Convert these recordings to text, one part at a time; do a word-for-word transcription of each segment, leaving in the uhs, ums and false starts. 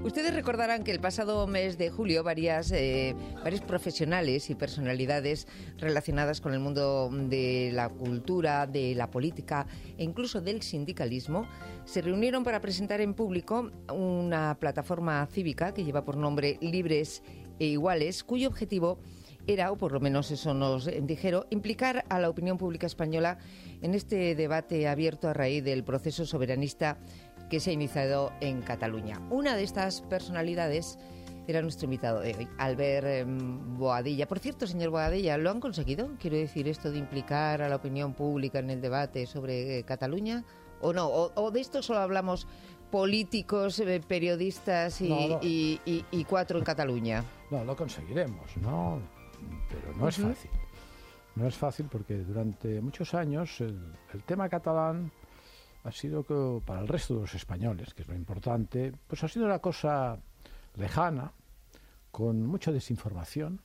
Ustedes recordarán que el pasado mes de julio varias, eh, varios profesionales y personalidades relacionadas con el mundo de la cultura, de la política e incluso del sindicalismo se reunieron para presentar en público una plataforma cívica que lleva por nombre Libres e Iguales, cuyo objetivo era, o por lo menos eso nos dijeron, implicar a la opinión pública española en este debate abierto a raíz del proceso soberanista que se ha iniciado en Cataluña. Una de estas personalidades era nuestro invitado de hoy, Albert eh, Boadilla. Por cierto, señor Boadilla, ¿lo han conseguido? Quiero decir, esto de implicar a la opinión pública en el debate sobre eh, Cataluña, ¿o no? ¿O, o de esto solo hablamos políticos, eh, periodistas y, no, no. Y, y, y cuatro en Cataluña? No, lo conseguiremos, ¿no? Pero no uh-huh. es fácil. No es fácil porque durante muchos años el, el tema catalán ha sido que para el resto de los españoles, que es lo importante, pues ha sido una cosa lejana, con mucha desinformación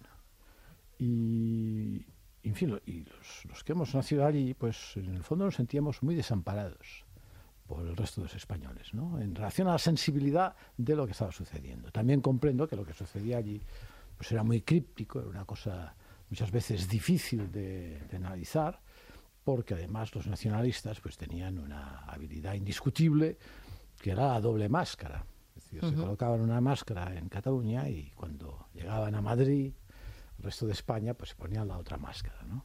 y, en fin, y los, los que hemos nacido allí, pues en el fondo nos sentíamos muy desamparados por el resto de los españoles, ¿no? En relación a la sensibilidad de lo que estaba sucediendo. También comprendo que lo que sucedía allí pues era muy críptico, era una cosa muchas veces difícil de, de analizar, porque además los nacionalistas pues tenían una habilidad indiscutible que era la doble máscara. Es decir, uh-huh. se colocaban una máscara en Cataluña y cuando llegaban a Madrid, el resto de España, pues se ponían la otra máscara, ¿no?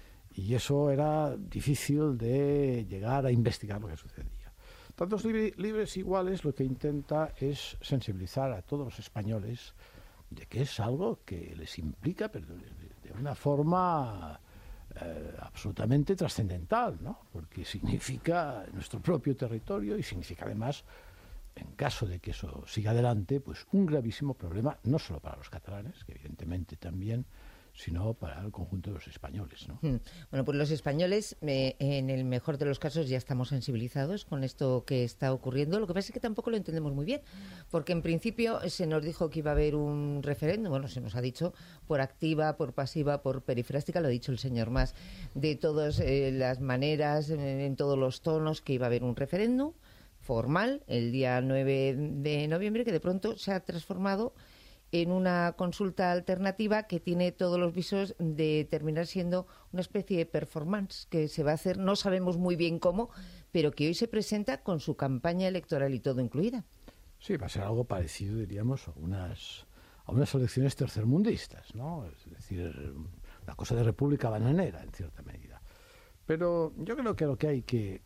Y eso era difícil de llegar a investigar lo que sucedía. Tantos libre, libres iguales lo que intenta es sensibilizar a todos los españoles de que es algo que les implica, pero de, de una forma Eh, absolutamente trascendental, ¿no? Porque significa nuestro propio territorio y significa además, en caso de que eso siga adelante, pues un gravísimo problema, no solo para los catalanes, que evidentemente también, sino para el conjunto de los españoles, ¿no? Bueno, pues los españoles, eh, en el mejor de los casos, ya estamos sensibilizados con esto que está ocurriendo. Lo que pasa es que tampoco lo entendemos muy bien, porque en principio se nos dijo que iba a haber un referéndum, bueno, se nos ha dicho por activa, por pasiva, por perifrástica, lo ha dicho el señor Mas, de todas eh, las maneras, eh, en todos los tonos, que iba a haber un referéndum formal el día nueve de noviembre, que de pronto se ha transformado en una consulta alternativa que tiene todos los visos de terminar siendo una especie de performance que se va a hacer, no sabemos muy bien cómo, pero que hoy se presenta con su campaña electoral y todo incluida. Sí, va a ser algo parecido, diríamos, a unas, a unas elecciones tercermundistas, ¿no? Es decir, una cosa de república bananera, en cierta medida. Pero yo creo que lo que hay que,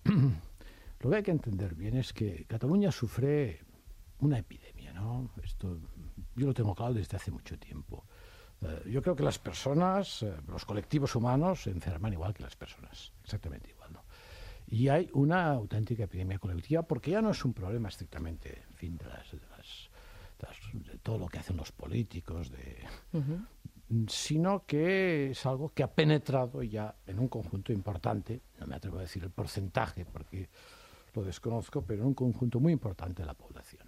lo que hay que entender bien es que Cataluña sufre una epidemia, ¿no? Esto yo lo tengo claro desde hace mucho tiempo. Uh, yo creo que las personas, uh, los colectivos humanos se enferman igual que las personas, exactamente igual, ¿no? Y hay una auténtica epidemia colectiva porque ya no es un problema estrictamente, en fin, de, las, de, las, de, las, de todo lo que hacen los políticos, de, uh-huh. sino que es algo que ha penetrado ya en un conjunto importante, no me atrevo a decir el porcentaje porque lo desconozco, pero en un conjunto muy importante de la población.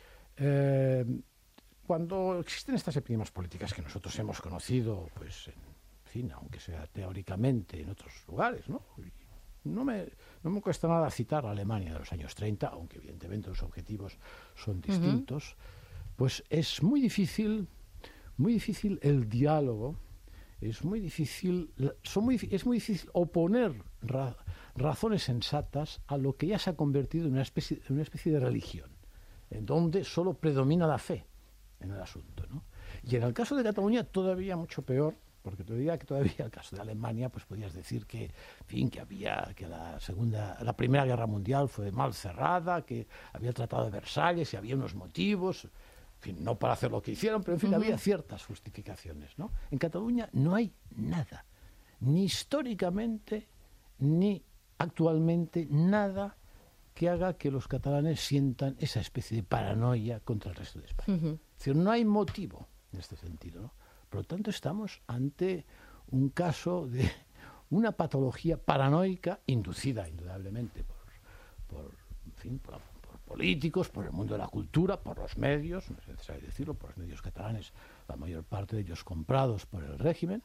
Eh, cuando existen estas epidemias políticas que nosotros hemos conocido, pues, en fin, aunque sea teóricamente en otros lugares, ¿no? No me, no me cuesta nada citar a Alemania de los años treinta, aunque evidentemente los objetivos son distintos, uh-huh. pues es muy difícil, muy difícil el diálogo, es muy difícil, son muy, es muy difícil oponer ra, razones sensatas a lo que ya se ha convertido en una especie, en una especie de religión, en donde solo predomina la fe en el asunto, ¿no? Y en el caso de Cataluña todavía mucho peor, porque te diría que todavía el caso de Alemania, pues podías decir que, en fin, que había, que la segunda, la primera guerra mundial fue mal cerrada, que había el Tratado de Versalles y había unos motivos, en fin, no para hacer lo que hicieron, pero en fin, uh-huh. había ciertas justificaciones, ¿no? En Cataluña no hay nada, ni históricamente, ni actualmente, nada que haga que los catalanes sientan esa especie de paranoia contra el resto de España. Uh-huh. Es decir, no hay motivo en este sentido, ¿no? Por lo tanto, estamos ante un caso de una patología paranoica inducida, indudablemente, por, por, en fin, por, por políticos, por el mundo de la cultura, por los medios, no es necesario decirlo, por los medios catalanes, la mayor parte de ellos comprados por el régimen,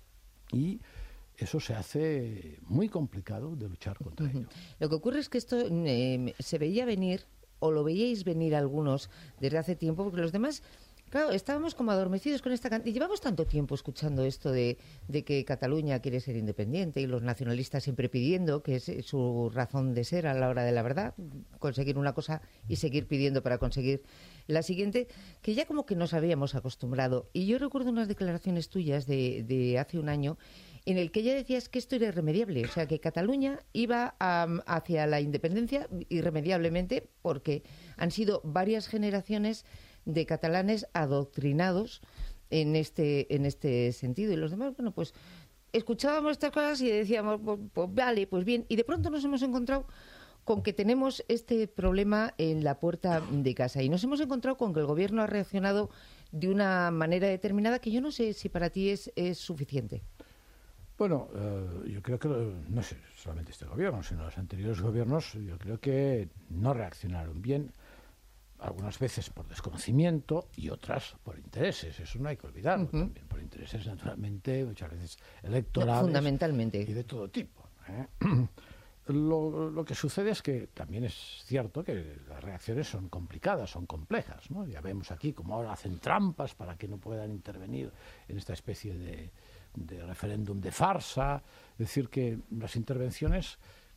y eso se hace muy complicado de luchar contra uh-huh. ello. Lo que ocurre es que esto eh, se veía venir o lo veíais venir algunos desde hace tiempo? Porque los demás, claro, estábamos como adormecidos con esta cantidad. Y llevamos tanto tiempo escuchando esto de, de que Cataluña quiere ser independiente y los nacionalistas siempre pidiendo, que es su razón de ser a la hora de la verdad, conseguir una cosa y seguir pidiendo para conseguir la siguiente, que ya como que nos habíamos acostumbrado. Y yo recuerdo unas declaraciones tuyas de, de hace un año en el que ya decías que esto era irremediable, o sea, que Cataluña iba um, hacia la independencia irremediablemente porque han sido varias generaciones de catalanes adoctrinados en este en este sentido. Y los demás, bueno, pues escuchábamos estas cosas y decíamos, pues, pues vale, pues bien. Y de pronto nos hemos encontrado con que tenemos este problema en la puerta de casa. Y nos hemos encontrado con que el Gobierno ha reaccionado de una manera determinada que yo no sé si para ti es, es suficiente. Bueno, eh, yo creo que, no sé solamente este gobierno, sino los anteriores gobiernos, yo creo que no reaccionaron bien, algunas veces por desconocimiento y otras por intereses. Eso no hay que olvidarlo. Uh-huh. También por intereses, naturalmente, muchas veces electorales. Fundamentalmente. Y de todo tipo. ¿eh? Lo, lo que sucede es que también es cierto que las reacciones son complicadas, son complejas, ¿no? Ya vemos aquí cómo ahora hacen trampas para que no puedan intervenir en esta especie de, de referéndum de farsa. Es decir, que las intervenciones,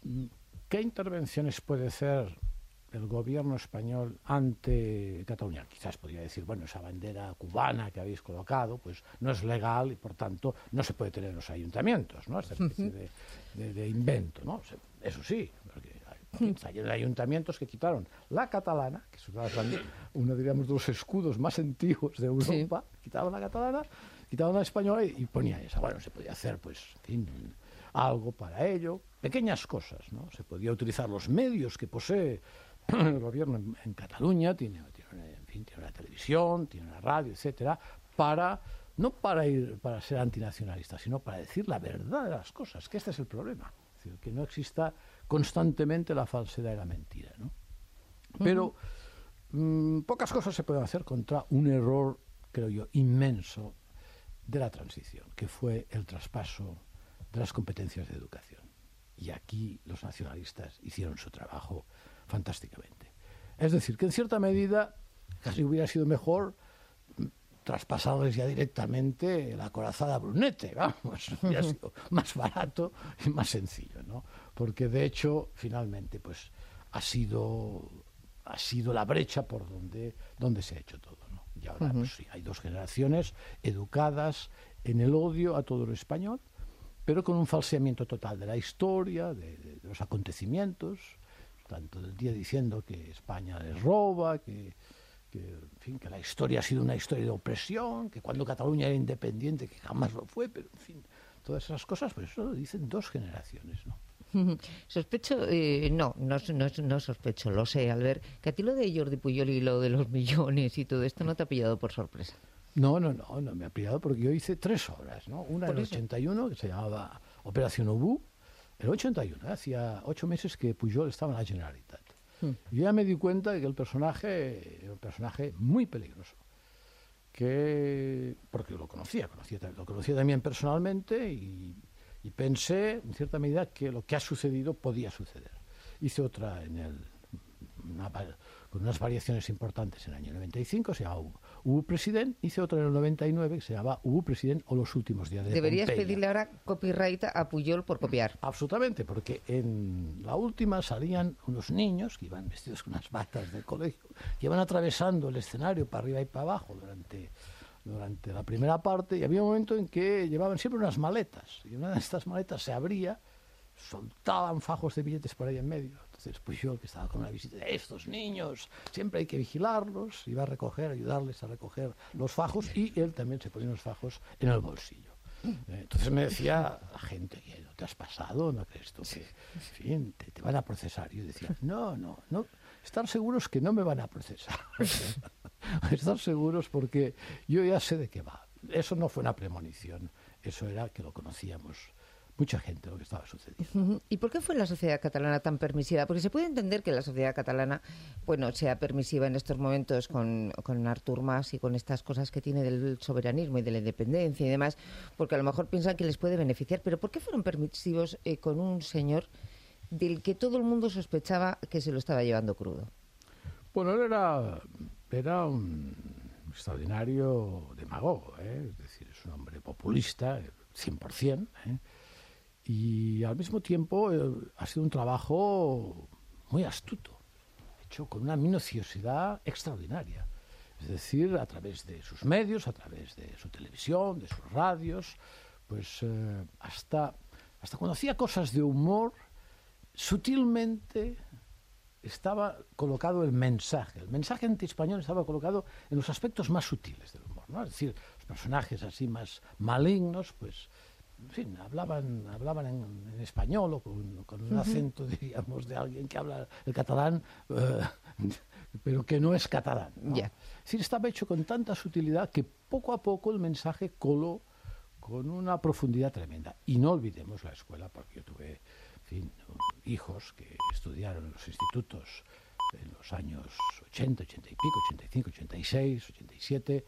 ¿qué intervenciones puede hacer el gobierno español ante Cataluña? Quizás podría decir, bueno, esa bandera cubana que habéis colocado, pues no es legal y por tanto no se puede tener en los ayuntamientos, ¿no? Esta especie de, de, de invento, ¿no? Eso sí, porque hay, hay ayuntamientos que quitaron la catalana, que es una, una diríamos, de los escudos más antiguos de Europa, sí. Quitaban la catalana, quitaban la española y, y ponía esa. Bueno, se podía hacer, pues, en fin, algo para ello, pequeñas cosas, ¿no? Se podía utilizar los medios que posee el gobierno en, en Cataluña, tiene, tiene, en fin, tiene una televisión, tiene una radio, etcétera, para, no para ir para ser antinacionalista, sino para decir la verdad de las cosas, que este es el problema. Es decir, que no exista constantemente la falsedad y la mentira, ¿no? Pero uh-huh. mmm, pocas cosas se pueden hacer contra un error, creo yo, inmenso de la transición, que fue el traspaso de las competencias de educación. Y aquí los nacionalistas hicieron su trabajo fantásticamente. Es decir, que en cierta medida casi hubiera sido mejor traspasarles ya directamente la corazada a Brunete, vamos, hubiera sido más barato y más sencillo, ¿no? Porque de hecho, finalmente, pues ha sido ha sido la brecha por donde, donde se ha hecho todo, ¿no? Y ahora, uh-huh. pues sí, hay dos generaciones educadas en el odio a todo lo español, pero con un falseamiento total de la historia, de, de, de los acontecimientos, tanto del día diciendo que España les roba, que, que, en fin, que la historia ha sido una historia de opresión, que cuando Cataluña era independiente, que jamás lo fue, pero en fin, todas esas cosas, pues eso lo dicen dos generaciones, ¿no? Sospecho, eh, no, no, no, no sospecho, lo sé, Albert, que a ti lo de Jordi Pujol y lo de los millones y todo esto no te ha pillado por sorpresa. No, no, no, no me ha pillado porque yo hice tres obras, ¿no? Una en el ochenta y uno que se llamaba Operación Obú, el ochenta y uno, ¿eh? Hacía ocho meses que Pujol estaba en la Generalitat. Hmm. Y ya me di cuenta de que el personaje era un personaje muy peligroso, que porque lo conocía, conocía lo conocía también personalmente y, y pensé, en cierta medida, que lo que ha sucedido podía suceder. Hice otra en el... Una, con unas variaciones importantes en el año noventa y cinco, se llama Hubo President, hice otra en el noventa y nueve que se llama Hubo President o los últimos días de Deberías Pompeya. Pedirle ahora copyright a Pujol por copiar. Absolutamente, porque en la última salían unos niños que iban vestidos con unas batas de colegio, que iban atravesando el escenario para arriba y para abajo durante, durante la primera parte, y había un momento en que llevaban siempre unas maletas, y una de estas maletas se abría, soltaban fajos de billetes por ahí en medio. Entonces Pujol, que estaba con una visita de estos niños, siempre hay que vigilarlos, iba a recoger, ayudarles a recoger los fajos, y él también se ponía los fajos en el bolsillo. Entonces me decía la gente, ¿no te has pasado? ¿No crees tú que, en fin, te, te van a procesar? Y yo decía, no, no, no, estar seguros que no me van a procesar. Estar seguros porque yo ya sé de qué va. Eso no fue una premonición, eso era que lo conocíamos mucha gente lo que estaba sucediendo. ¿Y por qué fue la sociedad catalana tan permisiva? Porque se puede entender que la sociedad catalana, bueno, sea permisiva en estos momentos con, con Artur Mas y con estas cosas que tiene del soberanismo y de la independencia y demás, porque a lo mejor piensan que les puede beneficiar. Pero ¿por qué fueron permisivos eh, con un señor del que todo el mundo sospechaba que se lo estaba llevando crudo? Bueno, él era, era un extraordinario demagogo, ¿eh? Es decir, es un hombre populista, cien por ciento, ¿eh? Y al mismo tiempo eh, ha sido un trabajo muy astuto, hecho con una minuciosidad extraordinaria. Es decir, a través de sus medios, a través de su televisión, de sus radios, pues eh, hasta, hasta cuando hacía cosas de humor, sutilmente estaba colocado el mensaje. El mensaje antiespañol estaba colocado en los aspectos más sutiles del humor, ¿no? Es decir, los personajes así más malignos, pues, en fin, hablaban, hablaban en, en español o con, con un acento, diríamos, de alguien que habla el catalán, eh, pero que no es catalán, ¿no? Yeah. Es decir, estaba hecho con tanta sutilidad que poco a poco el mensaje coló con una profundidad tremenda. Y no olvidemos la escuela, porque yo tuve, en fin, hijos que estudiaron en los institutos en los años ochenta, ochenta y pico, ochenta y cinco, ochenta y seis, ochenta y siete,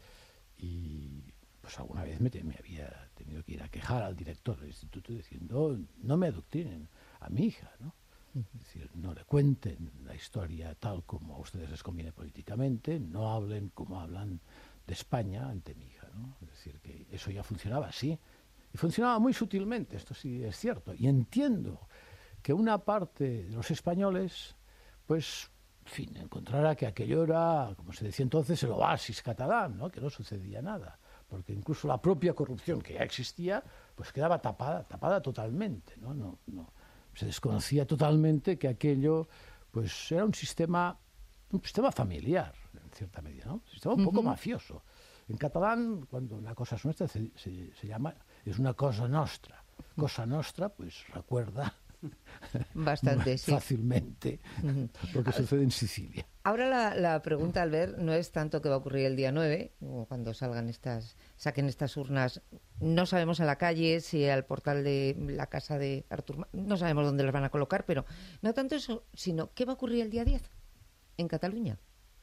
y pues alguna vez me, me había tenido que ir a quejar al director del instituto diciendo, no me adoctrinen a mi hija, ¿no? Es decir, no le cuenten la historia tal como a ustedes les conviene políticamente, no hablen como hablan de España ante mi hija, ¿no? Es decir, que eso ya funcionaba así, y funcionaba muy sutilmente, esto sí es cierto, y entiendo que una parte de los españoles, pues, en fin, encontrara que aquello era, como se decía entonces, el oasis catalán, ¿no? Que no sucedía nada, porque incluso la propia corrupción que ya existía, pues quedaba tapada, tapada totalmente, ¿no? No, no. Se desconocía totalmente que aquello, pues, era un sistema, un sistema familiar, en cierta medida, ¿no? Un sistema un poco uh-huh. mafioso. En catalán, cuando una cosa es nuestra, se, se, se llama, es una cosa nostra. Cosa nostra, pues, recuerda bastante, sí. fácilmente uh-huh. lo que sucede en Sicilia. Ahora la, la pregunta, Albert, no es tanto qué va a ocurrir el día nueve, o cuando salgan estas, saquen estas urnas. No sabemos en la calle, si al portal de la casa de Artur, no sabemos dónde las van a colocar, pero no tanto eso, sino qué va a ocurrir el día diez en Cataluña.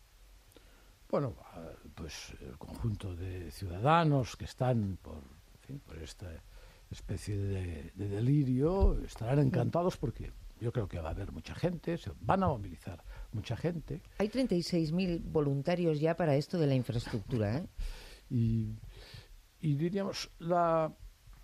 Bueno, pues el conjunto de ciudadanos que están por, en fin, por esta especie de, de delirio estarán encantados porque yo creo que va a haber mucha gente, se van a movilizar mucha gente. Hay treinta y seis mil voluntarios ya para esto de la infraestructura, ¿eh? y, y diríamos, la,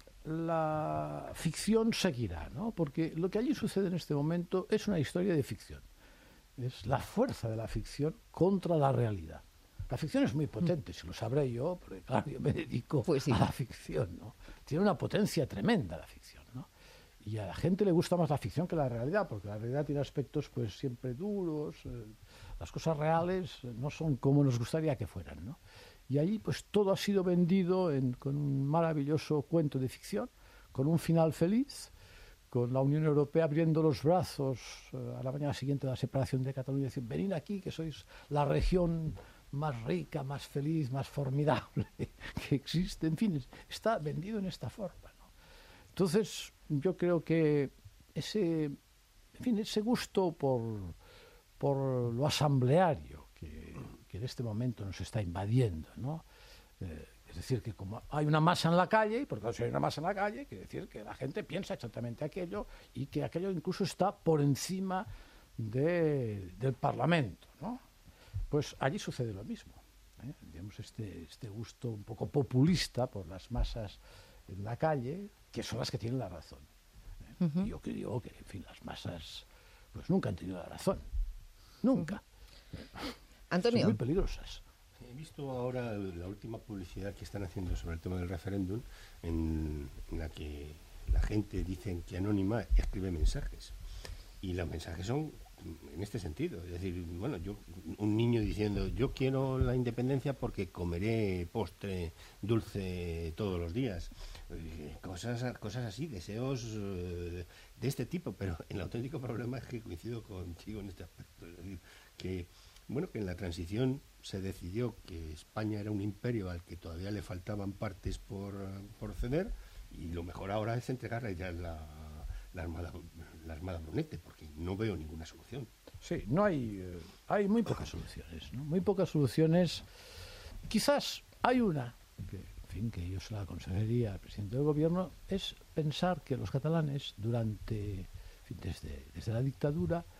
la ficción seguirá, ¿no? Porque lo que allí sucede en este momento es una historia de ficción. Es la fuerza de la ficción contra la realidad. La ficción es muy potente, si lo sabré yo, porque claro, yo me dedico pues sí. a la ficción, ¿no? Tiene una potencia tremenda la ficción, ¿no? Y a la gente le gusta más la ficción que la realidad, porque la realidad tiene aspectos pues siempre duros, eh, las cosas reales no son como nos gustaría que fueran, ¿no? Y allí pues todo ha sido vendido en, con un maravilloso cuento de ficción, con un final feliz, con la Unión Europea abriendo los brazos eh, a la mañana siguiente de la separación de Cataluña, y decir, venid aquí que sois la región más rica, más feliz, más formidable que existe. En fin, está vendido en esta forma, ¿no? Entonces, yo creo que ese, en fin, ese gusto por, por lo asambleario que, que en este momento nos está invadiendo, ¿no? Eh, es decir, que como hay una masa en la calle, y porque si hay una masa en la calle, quiere decir que la gente piensa exactamente aquello y que aquello incluso está por encima de, del Parlamento, ¿no? Pues allí sucede lo mismo, ¿eh? Digamos, este, este gusto un poco populista por las masas en la calle, que son las que tienen la razón, ¿eh? Uh-huh. Y yo que digo que, en fin, las masas pues nunca han tenido la razón, nunca. Uh-huh. Antonio. Son muy peligrosas. He visto ahora la última publicidad que están haciendo sobre el tema del referéndum, en, en la que la gente dice que Anónima escribe mensajes, y los mensajes son en este sentido, es decir, bueno, yo un niño diciendo yo quiero la independencia porque comeré postre dulce todos los días, cosas cosas así, deseos de este tipo, pero el auténtico problema es que coincido contigo en este aspecto, es decir, que bueno, que en la transición se decidió que España era un imperio al que todavía le faltaban partes por, por ceder, y lo mejor ahora es entregarle ya la La Armada, la Armada Brunete, porque no veo ninguna solución. Sí, no hay, eh, hay muy pocas soluciones, ¿no? Muy pocas soluciones. Quizás hay una, que, en fin, que yo se la aconsejaría al presidente del gobierno, es pensar que los catalanes, durante, en fin, desde, desde la dictadura,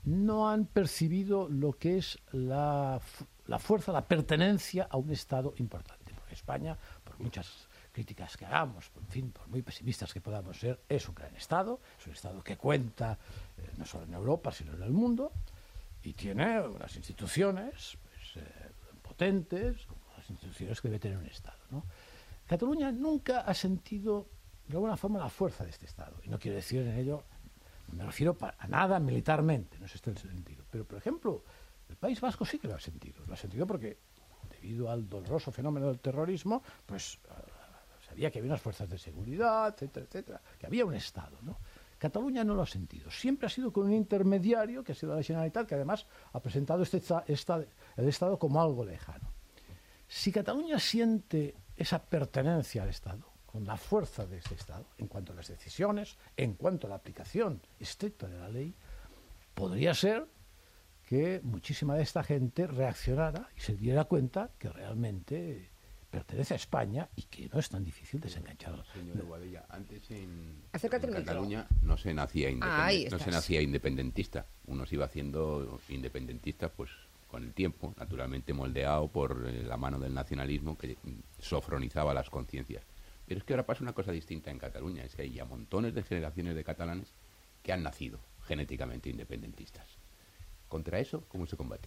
no han percibido lo que es la, la fuerza, la pertenencia a un Estado importante. Porque España, por muchas críticas que hagamos, por, en fin, por muy pesimistas que podamos ser, es un gran Estado, es un Estado que cuenta eh, no solo en Europa, sino en el mundo, y tiene unas instituciones pues, eh, potentes, como las instituciones que debe tener un Estado, ¿no? Cataluña nunca ha sentido, de alguna forma, la fuerza de este Estado. Y no quiero decir en ello, no me refiero a nada militarmente, no es este el sentido. Pero, por ejemplo, el País Vasco sí que lo ha sentido. Lo ha sentido porque, debido al doloroso fenómeno del terrorismo, pues uh, sabía que había unas fuerzas de seguridad, etcétera, etcétera, que había un Estado, ¿no? Cataluña no lo ha sentido. Siempre ha sido con un intermediario, que ha sido la Generalitat, que además ha presentado este, esta, el Estado como algo lejano. Si Cataluña siente esa pertenencia al Estado, con la fuerza de ese Estado, en cuanto a las decisiones, en cuanto a la aplicación estricta de la ley, podría ser que muchísima de esta gente reaccionara y se diera cuenta que realmente pertenece a España y que no es tan difícil desengancharlo. Señor Boadella, antes en, Acércate en el micro. Cataluña no se nacía Ah, ahí independent- no se estás. nacía independentista. Uno se iba haciendo independentista pues con el tiempo, naturalmente moldeado por eh, la mano del nacionalismo que mm, sofronizaba las conciencias. Pero es que ahora pasa una cosa distinta en Cataluña, es que hay ya montones de generaciones de catalanes que han nacido genéticamente independentistas. Contra eso, ¿cómo se combate?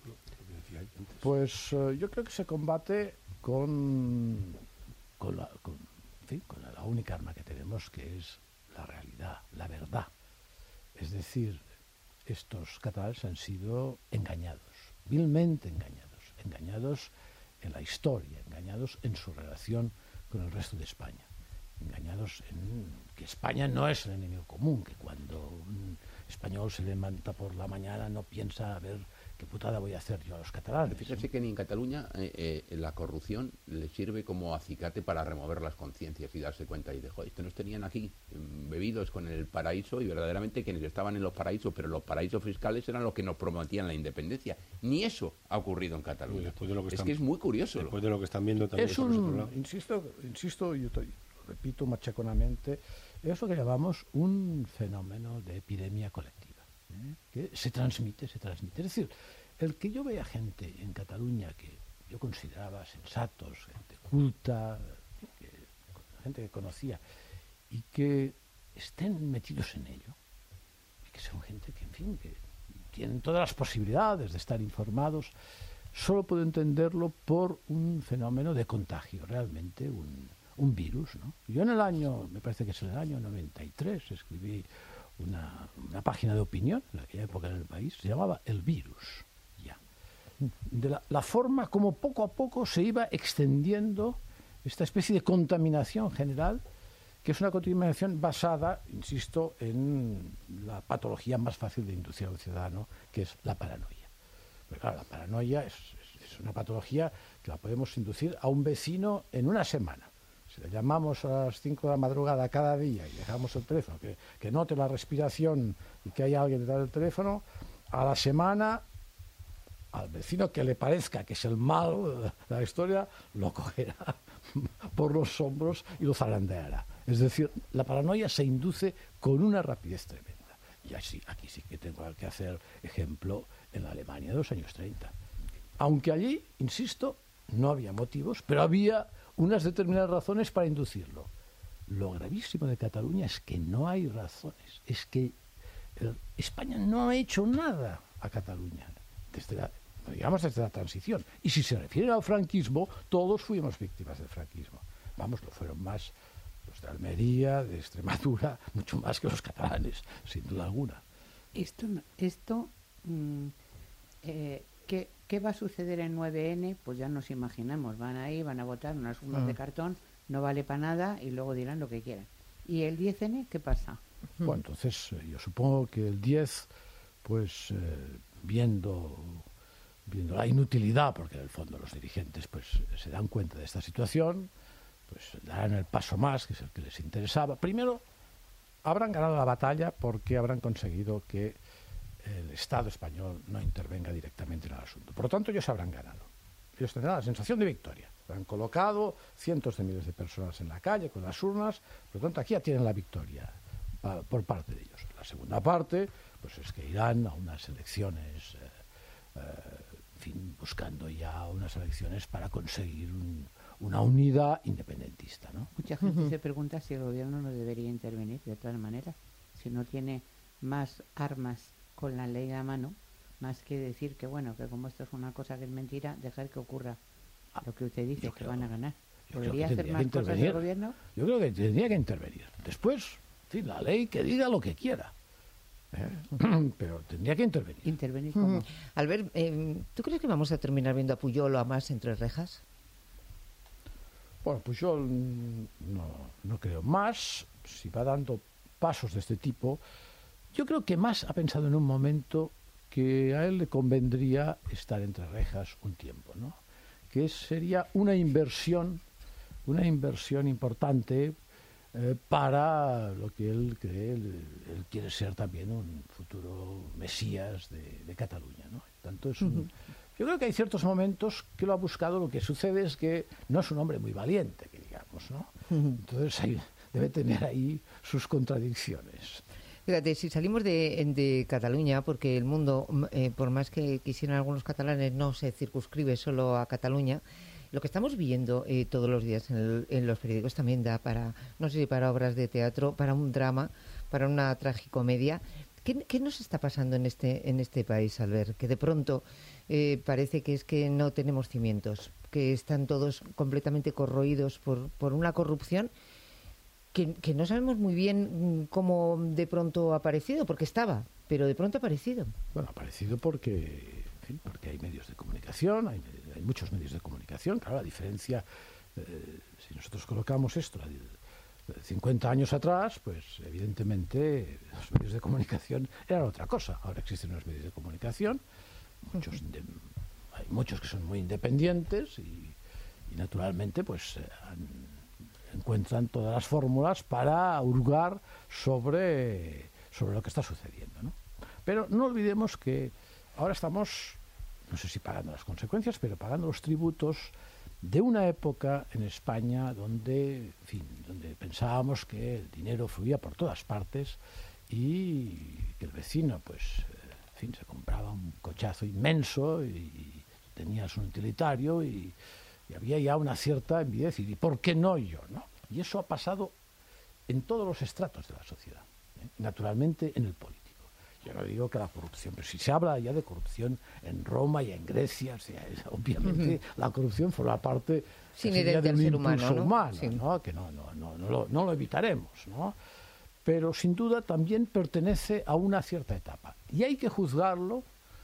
Pues uh, yo creo que se combate con, con, la, con, en fin, con la única arma que tenemos, que es la realidad, la verdad. Es decir, estos catalanes han sido engañados, vilmente engañados, engañados en la historia, engañados en su relación con el resto de España, engañados en que España no es el enemigo común, que cuando un español se levanta por la mañana no piensa a ver qué putada voy a hacer yo a los catalanes. Fíjese que ni en Cataluña eh, eh, la corrupción le sirve como acicate para remover las conciencias y darse cuenta y de, joder, estos nos tenían aquí mm, bebidos con el paraíso y verdaderamente quienes estaban en los paraísos, pero los paraísos fiscales eran los que nos prometían la independencia. Ni eso ha ocurrido en Cataluña. Después de lo que es están- que es muy curioso. Después de lo que están viendo también Es por ese otro un, lado. insisto, insisto, yo te- lo repito machaconamente, es lo que llamamos un fenómeno de epidemia colectiva, ¿eh? Que se transmite, se transmite. Es decir, el que yo vea gente en Cataluña que yo consideraba sensatos, gente culta, que- gente que conocía, y que estén metidos en ello, y que son gente que, en fin, que tienen todas las posibilidades de estar informados, solo puedo entenderlo por un fenómeno de contagio, realmente un, un virus, ¿no? Yo en el año, me parece que es en el año noventa y tres, escribí una, una página de opinión, en aquella época en el país, se llamaba El Virus, ya. De la, la forma como poco a poco se iba extendiendo esta especie de contaminación general, que es una contaminación basada, insisto, en la patología más fácil de inducir a un ciudadano, que es la paranoia. Pero claro, la paranoia es, es, es una patología que la podemos inducir a un vecino en una semana. Si le llamamos a las cinco de la madrugada cada día y dejamos el teléfono, que, que note la respiración y que hay alguien detrás del teléfono, a la semana, al vecino que le parezca que es el malo de la historia, lo cogerá por los hombros y lo zarandeará. Es decir, la paranoia se induce con una rapidez tremenda. Y así, aquí sí que tengo que hacer ejemplo en la Alemania de los años treinta. Aunque allí, insisto, no había motivos, pero había unas determinadas razones para inducirlo. Lo gravísimo de Cataluña es que no hay razones. Es que el, España no ha hecho nada a Cataluña desde la, digamos, desde la transición. Y si se refiere al franquismo, todos fuimos víctimas del franquismo. Vamos, lo fueron más los de Almería, de Extremadura, mucho más que los catalanes, sin duda alguna. Esto, no- esto mm, eh, ¿qué, ¿qué va a suceder en nueve ene? Pues ya nos imaginamos, van ahí, van a votar unas urnas Ah. de cartón, no vale para nada y luego dirán lo que quieran. ¿Y el diez ene qué pasa? Bueno, entonces eh, yo supongo que el diez, pues eh, viendo, viendo la inutilidad, porque en el fondo los dirigentes pues se dan cuenta de esta situación, pues darán el paso más, que es el que les interesaba. Primero, habrán ganado la batalla porque habrán conseguido que el Estado español no intervenga directamente en el asunto. Por lo tanto, ellos habrán ganado. Ellos tendrán la sensación de victoria. Han colocado cientos de miles de personas en la calle con las urnas, por lo tanto, aquí ya tienen la victoria. pa, por parte de ellos. La segunda parte, pues es que irán a unas elecciones, eh, eh, en fin, buscando ya unas elecciones para conseguir un, una unidad independentista, ¿no? Mucha gente uh-huh. se pregunta si el gobierno no debería intervenir de todas maneras, si no tiene más armas con la ley a mano, más que decir que bueno, que como esto es una cosa que es mentira, dejar que ocurra ah, lo que usted dice, que creo, van a ganar. ¿Podría hacer más cosas el gobierno? Yo creo que tendría que intervenir. Después, en fin, la ley que diga lo que quiera. ¿Eh? Pero tendría que intervenir. ¿Intervenir cómo? Mm. Albert, eh, ¿tú crees que vamos a terminar viendo a Pujol o a Mas entre rejas? Bueno, Pujol no, no creo. Mas, si va dando pasos de este tipo, yo creo que Mas ha pensado en un momento que a él le convendría estar entre rejas un tiempo, ¿no? Que sería una inversión, una inversión importante eh, para lo que él cree, él, él quiere ser también un futuro mesías de, de Cataluña, ¿no? Tanto es un, uh-huh. Yo creo que hay ciertos momentos que lo ha buscado. Lo que sucede es que no es un hombre muy valiente, que digamos, ¿no? Uh-huh. Entonces hay, debe tener ahí sus contradicciones. Fíjate, si salimos de, de Cataluña, porque el mundo, eh, por más que quisieran algunos catalanes, no se circunscribe solo a Cataluña, lo que estamos viendo eh, todos los días en, el, en los periódicos también da para, no sé si para obras de teatro, para un drama, para una tragicomedia. ¿Qué, qué nos está pasando en este, en este país, Albert? Que de pronto eh, parece que es que no tenemos cimientos, que están todos completamente corroídos por, por una corrupción Que, que no sabemos muy bien cómo de pronto ha aparecido, porque estaba, pero de pronto ha aparecido. Bueno, ha aparecido porque, en fin, porque hay medios de comunicación, hay, hay muchos medios de comunicación. Claro, la diferencia, eh, si nosotros colocamos esto cincuenta años atrás, pues evidentemente los medios de comunicación eran otra cosa. Ahora existen los medios de comunicación, muchos de, hay muchos que son muy independientes y, y naturalmente pues eh, han encuentran todas las fórmulas para hurgar sobre, sobre lo que está sucediendo, ¿no? Pero no olvidemos que ahora estamos, no sé si pagando las consecuencias, pero pagando los tributos de una época en España donde, en fin, donde pensábamos que el dinero fluía por todas partes y que el vecino, pues, en fin, se compraba un cochazo inmenso y tenías un utilitario y Y había ya una cierta envidia, y ¿por qué no yo? ¿no? Y eso ha pasado en todos los estratos de la sociedad, ¿eh? Naturalmente en el político. Yo no digo que la corrupción, pero si se habla ya de corrupción en Roma y en Grecia, o sea, es, obviamente uh-huh. la corrupción forma parte de un impulso humano, ¿no? humano sí. ¿no? Que no, no, no, no, lo, no lo evitaremos, ¿no? Pero sin duda también pertenece a una cierta etapa. Y hay que juzgarlo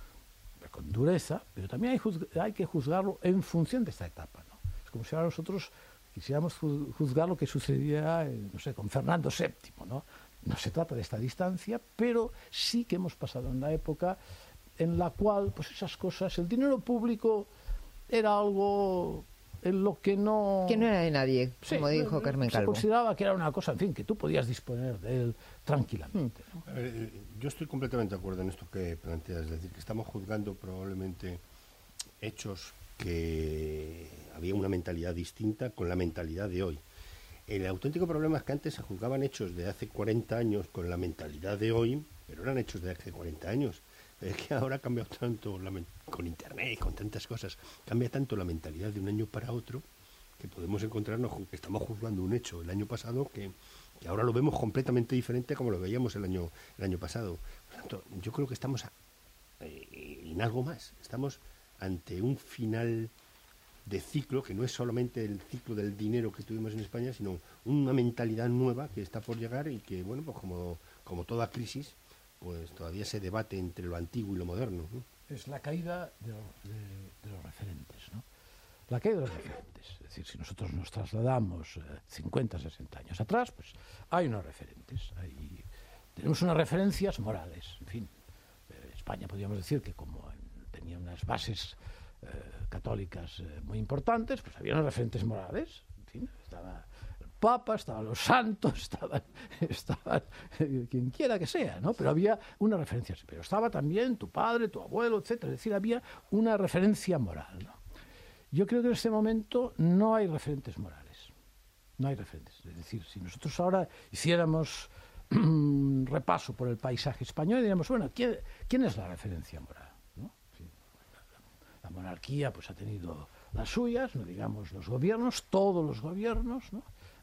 con dureza, pero también hay, juzg- hay que juzgarlo en función de esta etapa, ¿no? Es como si ahora nosotros quisiéramos juzgar lo que sucedía, eh, no sé, con Fernando séptimo, ¿no? No se trata de esta distancia, pero sí que hemos pasado en la época en la cual, pues esas cosas, el dinero público era algo en lo que no... Que no era de nadie, como sí, dijo Carmen Calvo. Se consideraba que era una cosa, en fin, que tú podías disponer de él tranquilamente, ¿no? Eh, yo estoy completamente de acuerdo en esto que planteas, es decir, que estamos juzgando probablemente hechos que había una mentalidad distinta con la mentalidad de hoy. El auténtico problema es que antes se juzgaban hechos de hace cuarenta años con la mentalidad de hoy, pero eran hechos de hace cuarenta años. Es que ahora ha cambiado tanto, la con internet, con tantas cosas, cambia tanto la mentalidad de un año para otro, que podemos encontrarnos que estamos juzgando un hecho el año pasado que, que ahora lo vemos completamente diferente como lo veíamos el año, el año pasado. Por tanto, yo creo que estamos a, eh, en algo más. Estamos ante un final de ciclo, que no es solamente el ciclo del dinero que tuvimos en España, sino una mentalidad nueva que está por llegar y que, bueno, pues como, como toda crisis, pues todavía se debate entre lo antiguo y lo moderno, ¿no? Es la caída de, de, de los referentes, ¿no? La caída de los referentes. Es decir, si nosotros nos trasladamos eh, cincuenta, sesenta años atrás, pues hay unos referentes. Hay, tenemos unas referencias morales. En fin, eh, España podríamos decir que como en, tenía unas bases eh, católicas eh, muy importantes, pues había unos referentes morales. En fin, estaba el Papa, estaban los santos, estaban, estaban eh, quien quiera que sea, ¿no? Pero había una referencia. Pero estaba también tu padre, tu abuelo, etcétera. Es decir, había una referencia moral, ¿no? Yo creo que en este momento no hay referentes morales. No hay referentes. Es decir, si nosotros ahora hiciéramos un repaso por el paisaje español y diríamos, bueno, ¿quién, quién es la referencia moral? ¿No? Sí, la monarquía pues ha tenido las suyas, no digamos los gobiernos, todos los gobiernos, ¿no?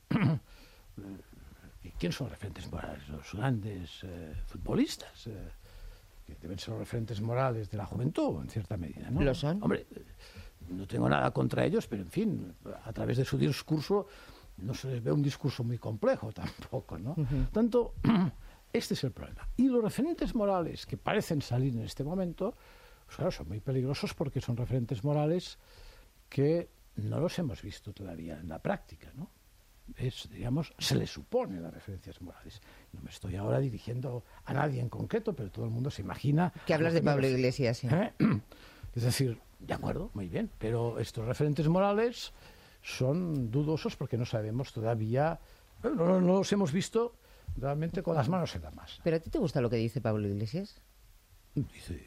¿Y quién son los referentes morales? Los grandes eh, futbolistas, eh, que deben ser los referentes morales de la juventud, en cierta medida, ¿no? ¿Lo son? Hombre, no tengo nada contra ellos, pero en fin, a través de su discurso no se les ve un discurso muy complejo tampoco, ¿no? Uh-huh. Tanto, este es el problema. Y los referentes morales que parecen salir en este momento, pues claro, son muy peligrosos porque son referentes morales que no los hemos visto todavía en la práctica, ¿no? Es, digamos, se le supone las referencias morales. No me estoy ahora dirigiendo a nadie en concreto, pero todo el mundo se imagina... Que hablas de Pablo Iglesias, sí. ¿Eh? Es decir, de acuerdo, muy bien, pero estos referentes morales son dudosos porque no sabemos todavía, bueno, no, no los hemos visto realmente con las manos en la masa. ¿Pero a ti te gusta lo que dice Pablo Iglesias? Dice,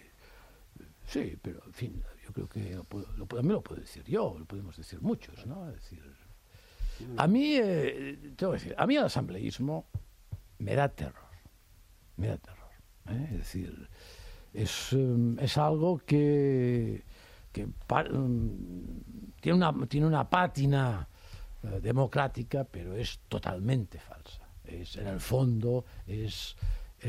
sí, pero en fin, yo creo que lo puedo, lo, también lo puedo decir yo, lo podemos decir muchos, ¿no? Es decir, a mí, eh, tengo que decir, a mí el asambleísmo me da terror, me da terror, ¿eh? Es decir, es, um, es algo que, que pa, um, tiene, una, tiene una pátina uh, democrática, pero es totalmente falsa. Es, en el fondo, es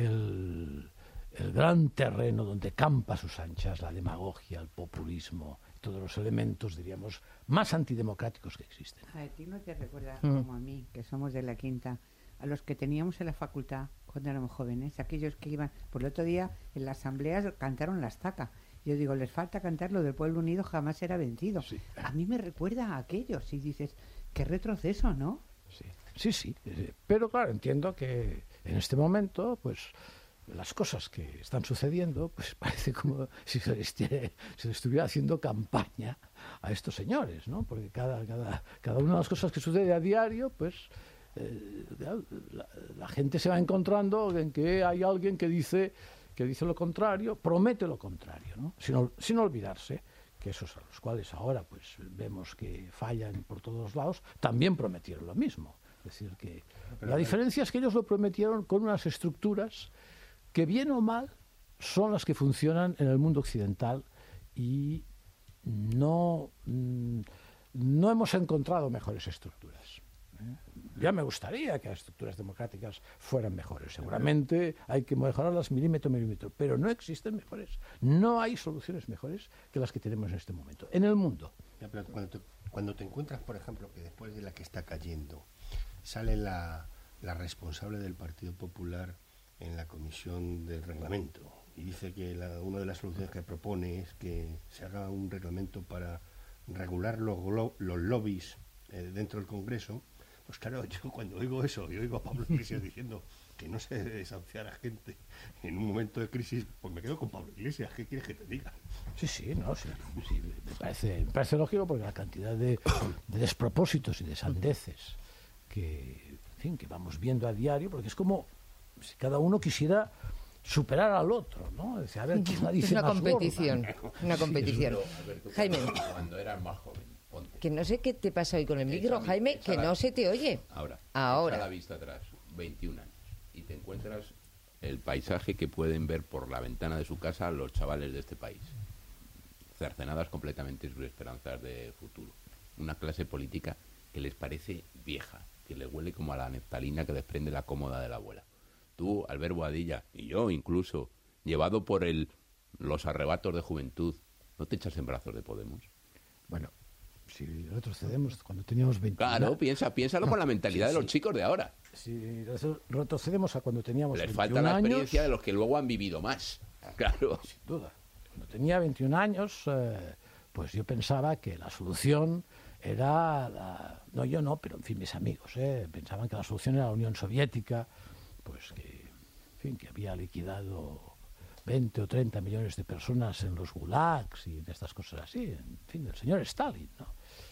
el, el gran terreno donde campa a sus anchas la demagogia, el populismo, todos los elementos, diríamos, más antidemocráticos que existen. A ti no te recuerda, Mm. como a mí, que somos de la quinta, a los que teníamos en la facultad cuando éramos jóvenes, aquellos que iban, por el otro día en la asamblea cantaron la estaca. Yo digo, les falta cantar lo del pueblo unido jamás será vencido. Sí. A mí me recuerda a aquellos y dices, qué retroceso, ¿no? Sí, sí, sí, sí. Pero claro, entiendo que en este momento, pues las cosas que están sucediendo, pues parece como si se les, tiene, se les estuviera haciendo campaña a estos señores, ¿no? Porque cada, cada, cada una de las cosas que sucede a diario, pues eh, la, la gente se va encontrando en que hay alguien que dice, que dice lo contrario, promete lo contrario, ¿no? Sin, sin olvidarse que esos a los cuales ahora pues vemos que fallan por todos lados, también prometieron lo mismo. Es decir, que Pero, la diferencia es que ellos lo prometieron con unas estructuras que bien o mal son las que funcionan en el mundo occidental y no, no hemos encontrado mejores estructuras. ¿eh? Ya me gustaría que las estructuras democráticas fueran mejores. Seguramente hay que mejorarlas milímetro a milímetro, pero no existen mejores. No hay soluciones mejores que las que tenemos en este momento, en el mundo. Ya, pero cuando, te, cuando te encuentras, por ejemplo, que después de la que está cayendo, sale la, la responsable del Partido Popular en la comisión del reglamento y dice que la, una de las soluciones que propone es que se haga un reglamento para regular los, los lobbies eh, dentro del Congreso, pues claro, yo cuando oigo eso y oigo a Pablo Iglesias diciendo que no se debe desahuciar a gente en un momento de crisis, pues me quedo con Pablo Iglesias. ¿Qué quieres que te diga? Sí, sí, no, sí, sí, me, parece, me parece lógico porque la cantidad de, de despropósitos y de sandeces que, en fin, que vamos viendo a diario, porque es como si cada uno quisiera superar al otro, ¿no? Decir, a ver, ¿quién la dice es una más competición, gorda? una competición. Pero, Alberto, Jaime. Cuando eras más joven, ponte. Que no sé qué te pasa hoy con el micro, Echa- Jaime, echa que la- no se te oye. Ahora, Ahora. echa la vista atrás, veintiún años, y te encuentras el paisaje que pueden ver por la ventana de su casa los chavales de este país, cercenadas completamente sus esperanzas de futuro. Una clase política que les parece vieja, que les huele como a la neftalina que desprende la cómoda de la abuela. Tú, Albert Boadilla, y yo incluso, llevado por el, los arrebatos de juventud, ¿no te echas en brazos de Podemos? Bueno, si retrocedemos cuando teníamos veintiún Claro, piensa, piénsalo con la mentalidad Sí, de los sí. chicos de ahora. si retrocedemos a cuando teníamos Les veintiún falta la años, experiencia de los que luego han vivido más. Claro. sin duda. Cuando tenía veintiún años, eh, pues yo pensaba que la solución era, la, no yo no, pero en fin mis amigos, eh, pensaban que la solución era la Unión Soviética, pues que, en fin, que había liquidado veinte o treinta millones de personas en los gulags y en estas cosas así, en fin, del señor Stalin, ¿no?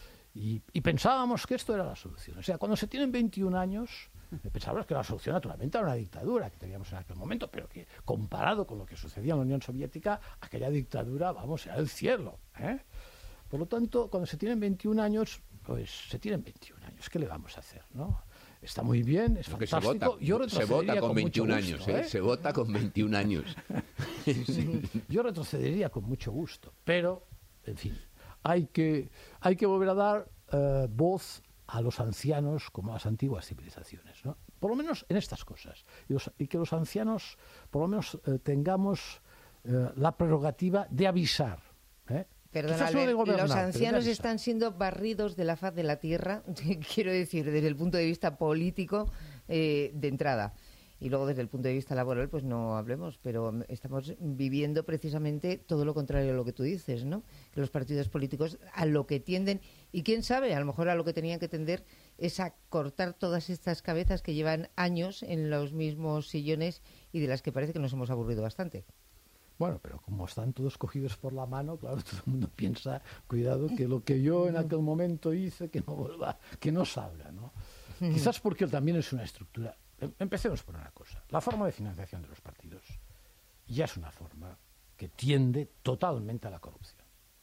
Y, y pensábamos que esto era la solución. O sea, cuando se tienen veintiún años, pensábamos que la solución naturalmente era una dictadura que teníamos en aquel momento, pero que comparado con lo que sucedía en la Unión Soviética, aquella dictadura, vamos, era el cielo, ¿eh? Por lo tanto, cuando se tienen veintiún años, pues se tienen veintiún años. ¿Qué le vamos a hacer, no? está muy bien, es Porque fantástico. se Yo vota, se retrocedería vota con, con veintiún mucho gusto, años, ¿eh? ¿eh? Se vota con veintiún años. Sí, sí. Yo retrocedería con mucho gusto, pero, en fin, hay que, hay que volver a dar eh, voz a los ancianos como a las antiguas civilizaciones, ¿no? Por lo menos en estas cosas. Y, los, y que los ancianos, por lo menos, eh, tengamos eh, la prerrogativa de avisar, ¿eh? Perdón, Quizás no de Albert, gobernar, los pero de ancianos avisar. están siendo barridos de la faz de la tierra, quiero decir, desde el punto de vista político eh, de entrada. Y luego desde el punto de vista laboral, pues no hablemos, pero estamos viviendo precisamente todo lo contrario a lo que tú dices, ¿no? Que los partidos políticos a lo que tienden, y quién sabe, a lo mejor a lo que tenían que tender es a cortar todas estas cabezas que llevan años en los mismos sillones y de las que parece que nos hemos aburrido bastante. Bueno, pero como están todos cogidos por la mano, claro, todo el mundo piensa, cuidado, que lo que yo en aquel momento hice, que no vuelva, que no salga, ¿no? Quizás porque también es una estructura. Empecemos por una cosa. La forma de financiación de los partidos ya es una forma que tiende totalmente a la corrupción.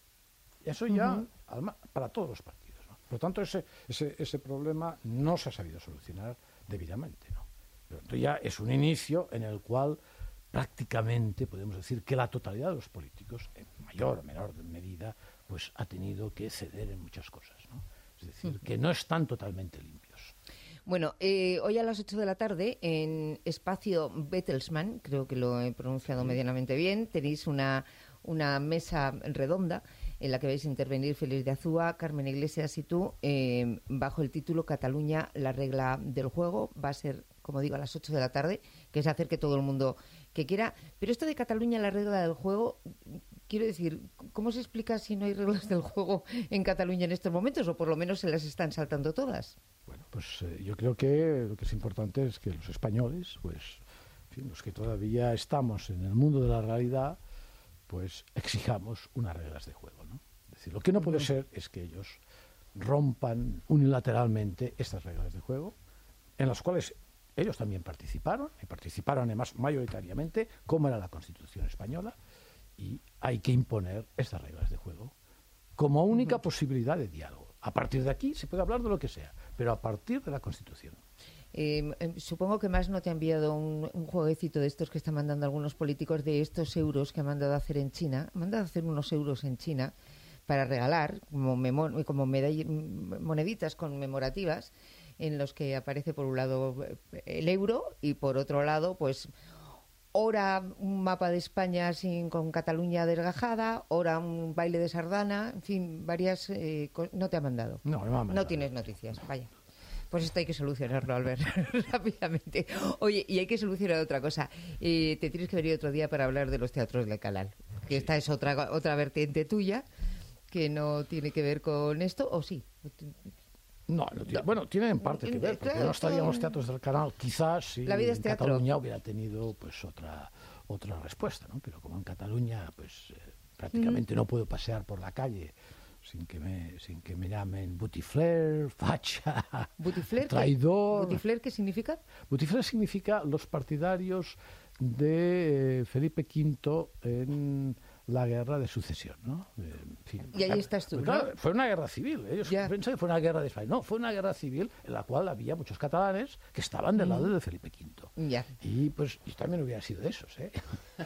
Eso ya Uh-huh. alma, para todos los partidos, ¿no? Por lo tanto, ese, ese, ese problema no se ha sabido solucionar debidamente, ¿no? Pero entonces ya es un inicio en el cual prácticamente podemos decir que la totalidad de los políticos, en mayor o menor medida, pues ha tenido que ceder en muchas cosas, ¿no? Es decir, que no están totalmente limpios. Bueno, eh, hoy a las ocho de la tarde, en Espacio Bertelsmann, creo que lo he pronunciado medianamente bien, tenéis una, una mesa redonda en la que vais a intervenir Félix de Azúa, Carmen Iglesias y tú, eh, bajo el título Cataluña, la regla del juego. Va a ser, como digo, a las ocho de la tarde, que es hacer que todo el mundo que quiera. Pero esto de Cataluña, la regla del juego, quiero decir, ¿cómo se explica si no hay reglas del juego en Cataluña en estos momentos? O por lo menos se las están saltando todas. Bueno, pues eh, yo creo que lo que es importante es que los españoles, pues, en fin, los que todavía estamos en el mundo de la realidad, pues exijamos unas reglas de juego, ¿no? Es decir, lo que no puede ser es que ellos rompan unilateralmente estas reglas de juego, en las cuales ellos también participaron, y participaron además mayoritariamente, como era la Constitución española, y hay que imponer estas reglas de juego como única posibilidad de diálogo. A partir de aquí se puede hablar de lo que sea, pero a partir de la Constitución. Eh, eh, supongo que más no te ha enviado un, un jueguecito de estos que están mandando algunos políticos, de estos euros que han mandado a hacer en China. Han mandado a hacer unos euros en China para regalar como, memo, como medall- moneditas conmemorativas en los que aparece por un lado el euro y por otro lado pues ora un mapa de España sin, con Cataluña desgajada, ora un baile de sardana, en fin, varias... Eh, co- no te ha mandado. No, no me ha mandado. No tienes noticias, vaya. Pues esto hay que solucionarlo, Albert, rápidamente. Oye, y hay que solucionar otra cosa. Eh, te tienes que venir otro día para hablar de los teatros de Canal, que Sí. esta es otra otra vertiente tuya, que no tiene que ver con esto, ¿o sí? No, no tiene- bueno, tiene en parte que ver, porque Claro, no estarían los todo- teatros del canal. Quizás si La vida es en teatro. Cataluña hubiera tenido pues otra otra respuesta, ¿no? Pero como en Cataluña pues eh, prácticamente no puedo pasear por la calle sin que me sin que me llamen butifler, facha, ¿Butifler? ¿qué- traidor. ¿Butifler qué significa? Butifler significa los partidarios de eh, Felipe quinto en la guerra de sucesión, ¿no? Eh, en fin. Y ahí estás tú, Porque, claro, ¿no? fue una guerra civil. Ellos Ya. pensan que fue una guerra de España. No, fue una guerra civil en la cual había muchos catalanes que estaban del lado de Felipe quinto. Ya. Y pues yo también hubiera sido de esos, ¿eh?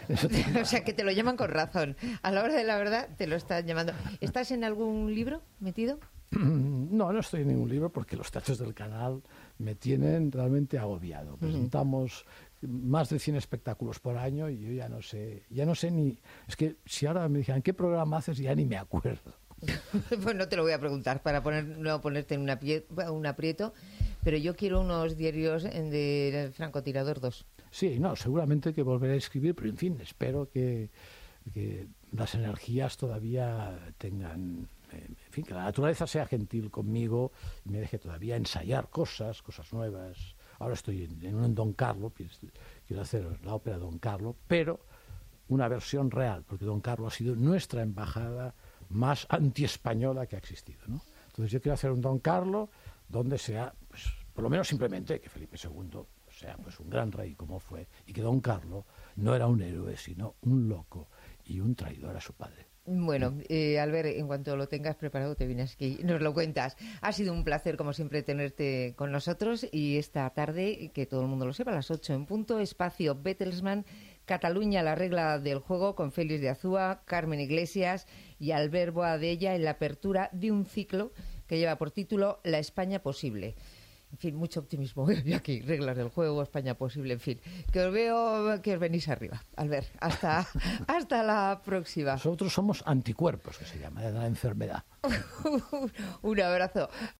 O sea, que te lo llaman con razón. A la hora de la verdad te lo están llamando. ¿Estás en algún libro metido? No, no estoy en ningún libro porque los teatros del canal me tienen realmente agobiado. Presentamos más de cien espectáculos por año y yo ya no sé, ya no sé ni... Es que si ahora me dijeran, ¿qué programa haces? Ya ni me acuerdo. Pues no te lo voy a preguntar para poner, no ponerte en una pie- un aprieto, pero yo quiero unos diarios en de Francotirador dos. Sí, no, seguramente que volveré a escribir, pero en fin, espero que, que las energías todavía tengan... eh, En fin, que la naturaleza sea gentil conmigo y me deje todavía ensayar cosas, cosas nuevas. Ahora estoy en, en un Don Carlo, quiero hacer la ópera Don Carlo, pero una versión real, porque Don Carlo ha sido nuestra embajada más antiespañola que ha existido, ¿no? Entonces yo quiero hacer un Don Carlo donde sea, pues, por lo menos simplemente que Felipe segundo sea pues un gran rey como fue, y que Don Carlo no era un héroe, sino un loco y un traidor a su padre. Bueno, eh, Albert, en cuanto lo tengas preparado te vienes aquí y nos lo cuentas. Ha sido un placer, como siempre, tenerte con nosotros y esta tarde, que todo el mundo lo sepa, a las ocho en punto, espacio Bertelsmann, Cataluña, la regla del juego, con Félix de Azúa, Carmen Iglesias y Albert Boadella en la apertura de un ciclo que lleva por título La España Posible. En fin, mucho optimismo y aquí, reglas del juego, España Posible, en fin. Que os veo que os venís arriba. Albert, hasta, hasta la próxima. Nosotros somos anticuerpos, que se llama, de la enfermedad. Un abrazo.